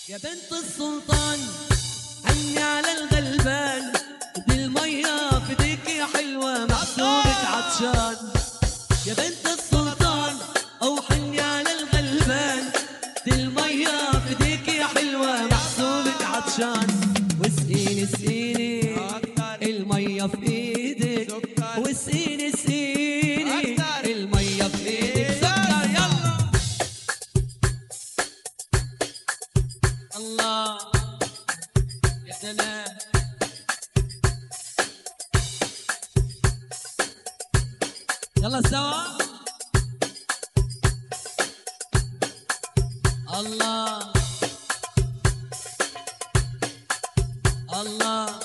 يا بنت السلطان حني على الغلبان، دي المية في ايديك يا حلوة محسوبك عطشان. يا بنت السلطان او حني على الغلبان، دي المية في ايديك يا حلوة محسوبك عطشان. واسقيني اسقيني المية في ايدك، واسقيني اسقيني المية في ايدك. سكر يلا الله يا سلام. يلا سوا الله الله.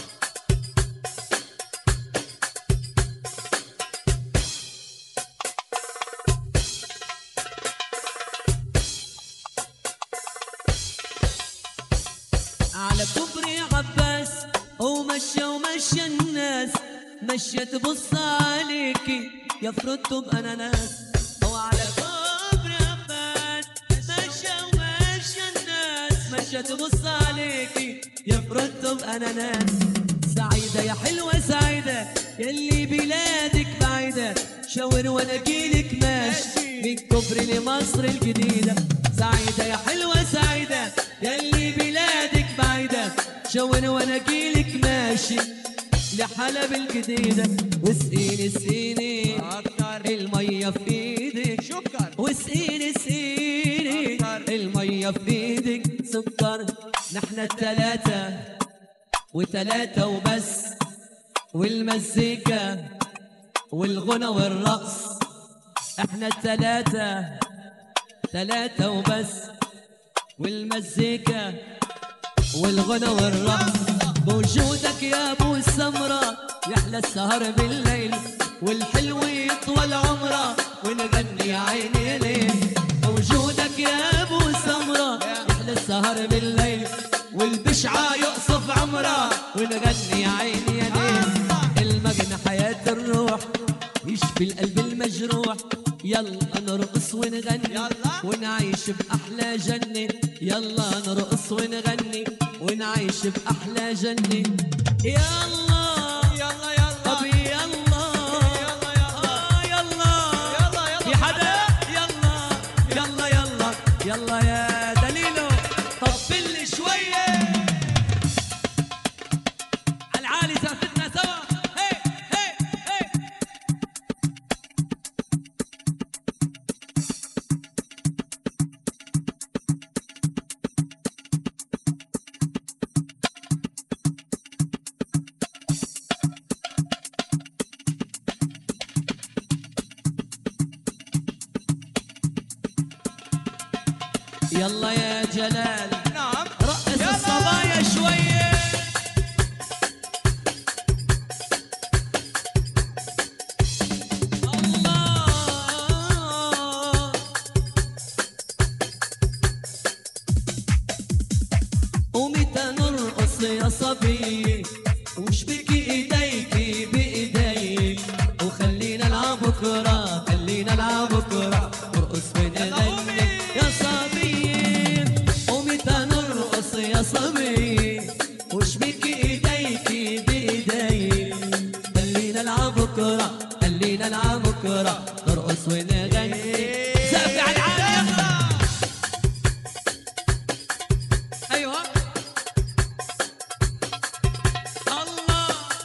على كوبري عباس ومشى الناس، مشية تبص عليكي يا فروتو بأناناس. هو على كوبري عباس مشى الناس، مشية تبص عليكي يا فروتو بأناناس. سعيدة يا حلوة سعيدة يلي بلادك بعيدة، شاور وانا اجيلك ماشي من كوبري لمصر الجديدة. سعيدة يا حلوة سعيدة يلي بلادك بعيدة، شاور وانا اجيلك ماشي لحلب الجديدة. واسقيني اسقيني المية في ايدك، واسقيني اسقيني المية في ايدك. سكر نحنا التلاتة وتلاتة وبس، والمزيكا والغنى والرقص. احنا التلاتة تلاتة وبس، والمزيكا والغنى والرقص. بوجودك يا ابو السمرة يحلى السهر بالليل، والحلو يطول عمره ونغني يا عيني ليل. بوجودك يا ابو السمرة يحلى السهر بالليل، والبشعة يقصف عمره ونغني يا عيني يا ليل. المجنى حياة الروح يشفي القلب المجروح، يلا نرقص ونغني ونعيش بأحلى جنة. يلا نرقص ونغني ونعيش بأحلى جنة. يلا يلا يلا طب يلا يلا يلا يلا يلا في حدا يلا يلا يلا يلا يا دليلو طبل لي شوية على العالي زفتنا سوا. هي هي هي يلا يا جلال نعم رقص الصبايا شوية. الله ومتى نرقص يا صبي وشبكي ايديكي بايدي، وخلينا نلعب بكرة خلينا نلعب بكرة نرقص ونغني يا صبي. ومتى نرقص يا صبي وشبكي ايديكي بايدي، خلينا نلعب بكرة خلينا نلعب بكرة نرقص ونغني. سقف على العالي يلا ايوه الله.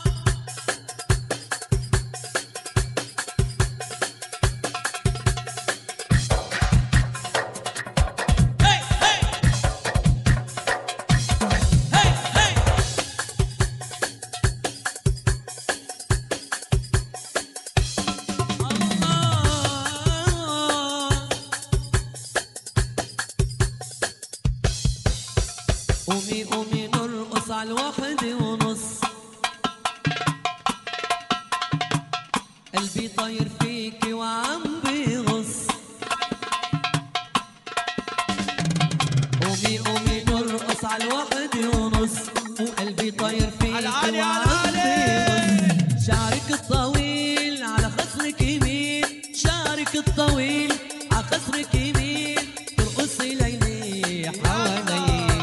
هي هي هي هي الله. قومي قومي نرقص على الواحد ونص، قلبي طاير فيكي وعم بيغص. قومي قومي نرقص على الواحد ونص، وقلبي طاير فيكي وعم بيغص. شعرك الطويل على خصرك يمين، شعرك الطويل على خصرك يمين، ترقصي ليلي حوالي.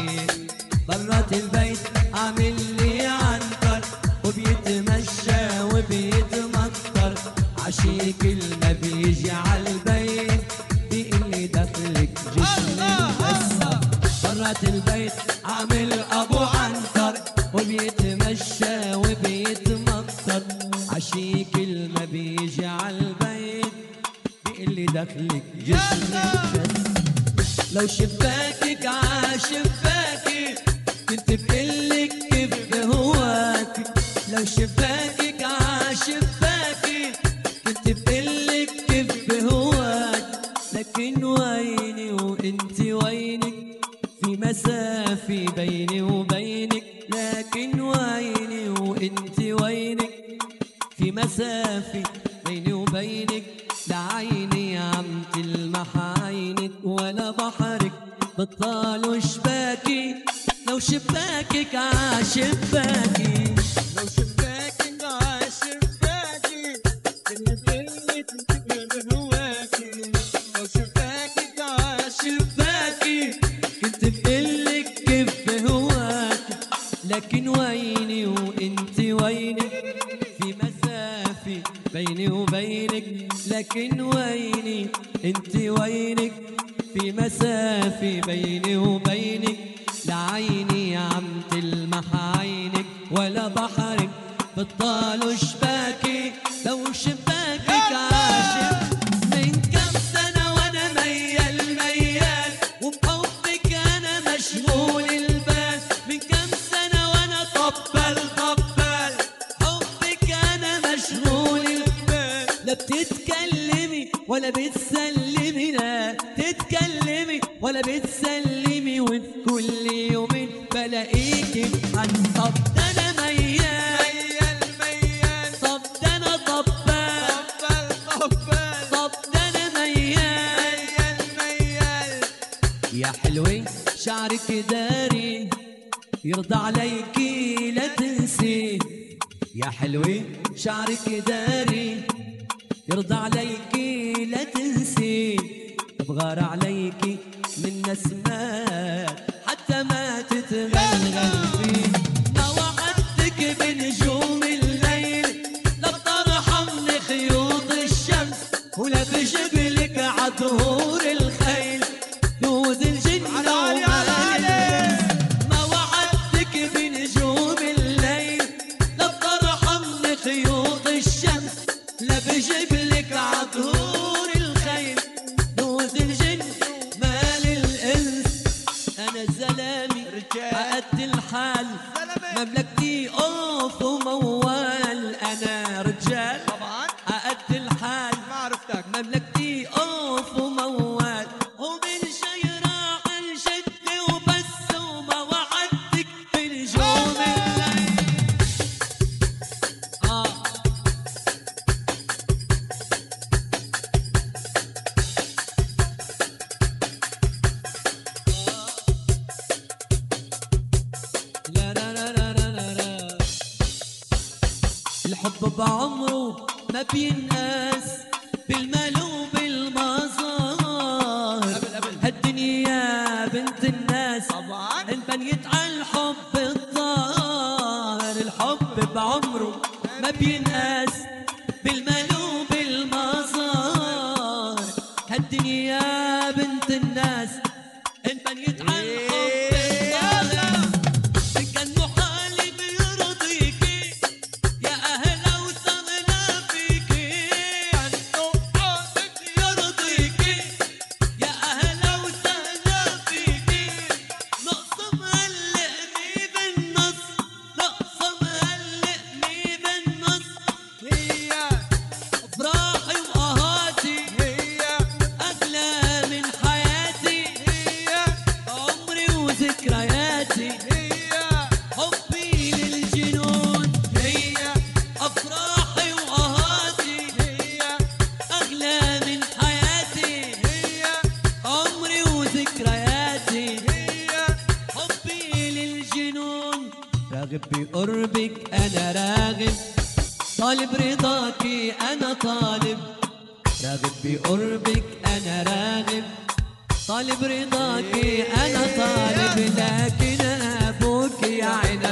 البيت عامل لي عنتر، وبيتمشى وبيتمطر، عشي كلمة بيجي عالبيت بيقول لي دخلك جسمي مكسر. برات البيت عامل ابو عنتر، وبيتمشى وبيتمطر، عشي كلمة بيجي عالبيت بيقول لي دخلك جسمي مكسر. لو شباكك عشباكي كنت بقلك كيف بهواكي، لو شباكك عشباكي كنت بقلك كيف بهواكي، لكن ويني وانت وينك في مسافة بيني وبينك، لكن ويني وانت وينك في مسافة بيني وبينك، لا عيني عم تلمح عينك ولا بحرك بطال شباكي. لو شباكك عشباكي، لو شباكك عشباكي كنت بقلك كيف بهواكي، لو شباكك عشباكي كنت بقلك كيف بهواكي، لكن ويني وانت وينك في مسافة بيني وبينك، لكن ويني انت وينك في مسافة بيني وبينك، لا عيني عم تلمح عينك ولا بحرك بطال شباكي. لو شباكك عاشق من كم سنة وانا ميال ميال، وبحبك انا مشغول البال، من كم سنة وانا طبل طبل، حبك انا مشغول البال. لا بتتكلمي ولا بتسلمي، لا تتكلمي ولا بتسلمي، وفي كل يومين بلاقيكي طب ده انا ميال ميال ميال، طب ده انا طبال طبال طبال، طب ده انا ميال ميال ميال. يا حلوة شعرك داري يرضى عليكي لا تنسي، يا حلوة شعرك داري يرضى عليكي لا تنسي، بغار عليكي من نسمات حتى ما تتغلغل فيه. ما وعدتك بنجوم الليل، لا بترحمني خيوط الشمس، ولا بجبلك عطهور الخيل دوز الجنة ومال. ما وعدتك بنجوم الليل، لا بترحمني خيوط الشمس، لا بجبلك عطهور الخيل دوز الجنة مال الانس. انا زلامي عقدت الحال، مملكتي اوف وموال، انا رجال طبعا عقدت الحال، ما عرفتك مملكتي اوف وموال، ومن شي راح الجد وبس، وما وعدتك بنجوم الليل. لا لا لا لا لا لا، الحب بعمره ما بينقاس بالمال وبالمظاهر، هالدنيا بنت الناس طبعا انبنيت على الحب الظاهر. الحب بعمره ما بينقاس بالمال وبالمظاهر، هالدنيا بنت الناس انبنيت على الحب الظاهر. كان محالي بيرضيكي يا أهلا وسهلا فيكي، عنده حبك يرضيكي يا أهلا وسهلا فيكي، نقص مقلقني بالنص، نقص مقلقني بالنص، هي أفراحي وقهاتي، هي أغلى من حياتي، هي عمري وذكرياتي، هي حبي للجنون، هي أفراحي وقهاتي، هي أغلى من حياتي، هي عمري وذكرياتي، هي حبي للجنون. راغب بقربك أنا راغب، طالب رضاكي أنا طالب، راغب بقربك أنا راغب، طالب رضاكي أنا طالب، لكن أبوك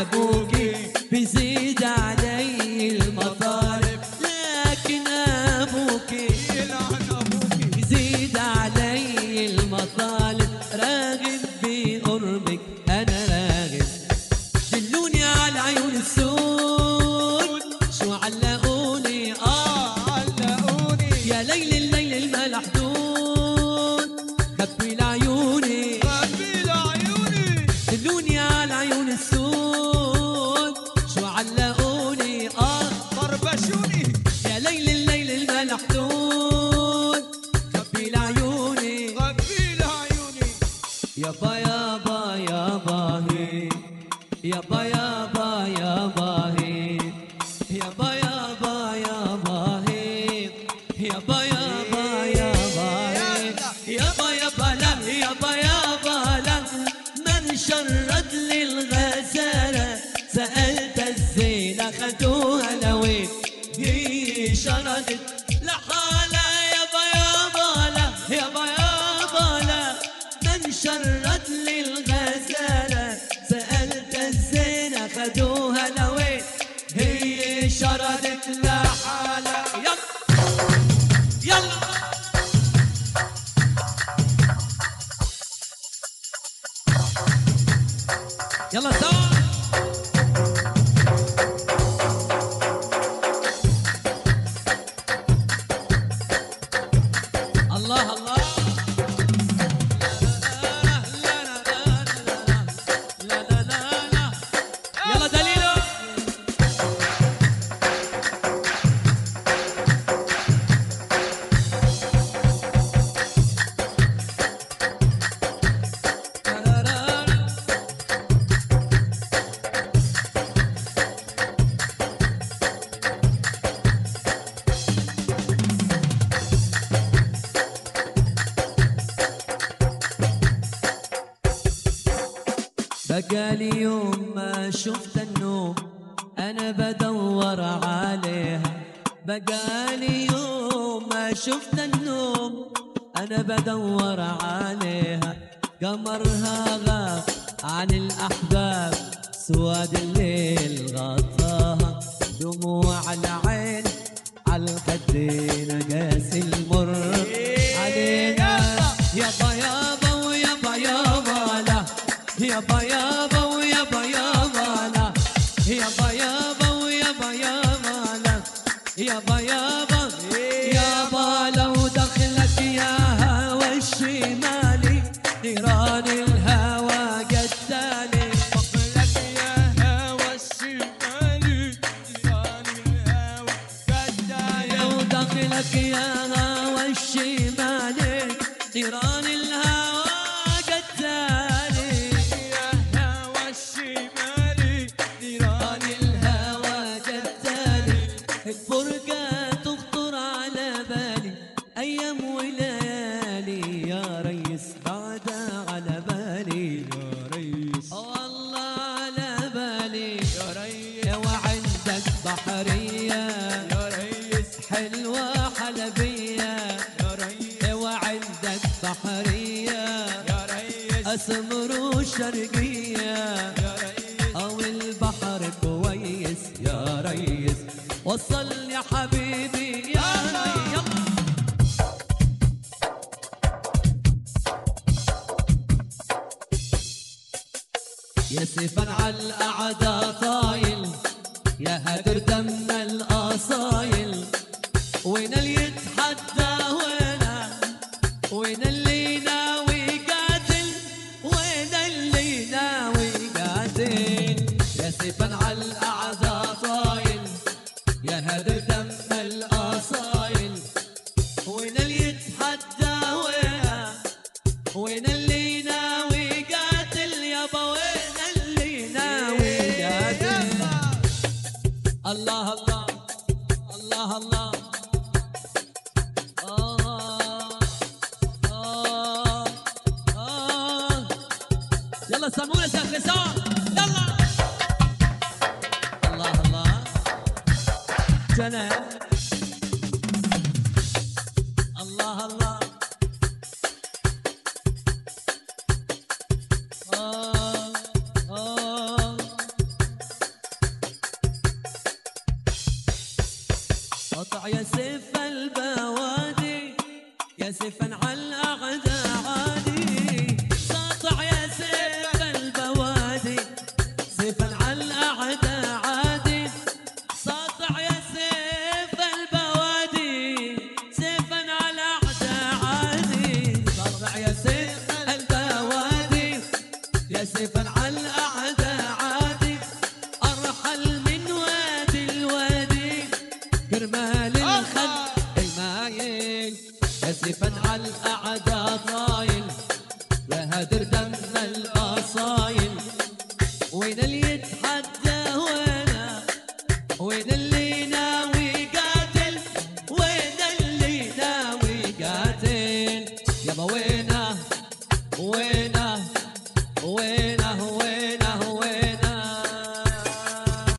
ابوكي بيزيد علي المطالب، لكن ابوكي يلعن ابوكي بيزيد علي المطالب، راغب بقربك انا راغب. دلوني على عيون السود شو علقوني علقوني يا ليل الليل الملحدود، خبي لعيوني خبي لعيوني. دلوني على عيون السود شو علقوني طربشوني يا ليل الليل الملحدود، خبي لعيوني خبي لعيوني. يابا يابا يابا هي يابا يابا يابا هي يابا يابا يابا هي يابا يابا يابا هي يابا يابا لا يابا يابا لا، من شرد لي الغزالة سألت الزينة خدوها لوين، هي شردت لحالها يابا يابا لا يابا يابا لا، من شرد لي الغزالة سألت الزينة خدوها لوين، هي شردت لحالها. يلا يلا يلا سوا. الله الله لا لا لا لا، يلا دليلو. بقالي يوم ما شفت النوم أنا بدور عليها، بقالي يوم ما شفت النوم أنا بدور عليها، قمرها غاب عن الأحباب سواد الليل غطاها، دموع العين عالخدين قاسي المر علينا. يابا يابا ويابا يابا لا يابا يابا ويابا يابا لا يابا يابا ويابا يابا لا يابا يابا يابا لو دخلك يا هوى الشمالي نيران الهوى قتالي، دخلك يا هوى الشمالي نيران الهوى قتالي. لو دخلك يا هوى الشمالي نيران الهوى قتالي، يا هوى الشمالي نيران الهوى قتالي، الفرقة تخطر على بالي أيام وليالي يا ريس بعدها على بالي يا ريس والله على بالي، يا ريس لو عندك بحرية يا ريس حلوة حلبية، يا ريس لو عندك بحرية يا ريس أسمر وشرقية يا ريس أو البحر كويس يا ريس، وصل يا حبيبي يا ريس. يا سيفا على الأعداء طايل يا هدر دم الأصايل، وين اللي يتحدى وين اللي ناوي قاتل، وين اللي ناوي قاتل. يا سيفا على الأعداء طايل يا هدر دم الأصايل، وين اللي يتحدى وين اللي ناوي قاتل يابا، وين اللي ناوي قاتل. الله الله الله الله يلا سمونا ساخر سوا يلا. الله الله جنان الله الله ساطع يا سيف البوادي يا سيفا على الأعداء عادي، ساطع يا سيف البوادي سيفا على الأعداء عادي، ساطع يا سيف البوادي سيفا على الأعداء عادي، ساطع يا سيف البوادي يا سيفا على الأعداء عادي، أرحل من وادي الوادي كرمال الخد المايل، يا سيفا على الأعداء طايل وهدر دم الأصايل، وين اللي يتحدى وينه، وين اللي ناوي قاتل، وين اللي ناوي قاتل، يابا وينه وينه وينه وينه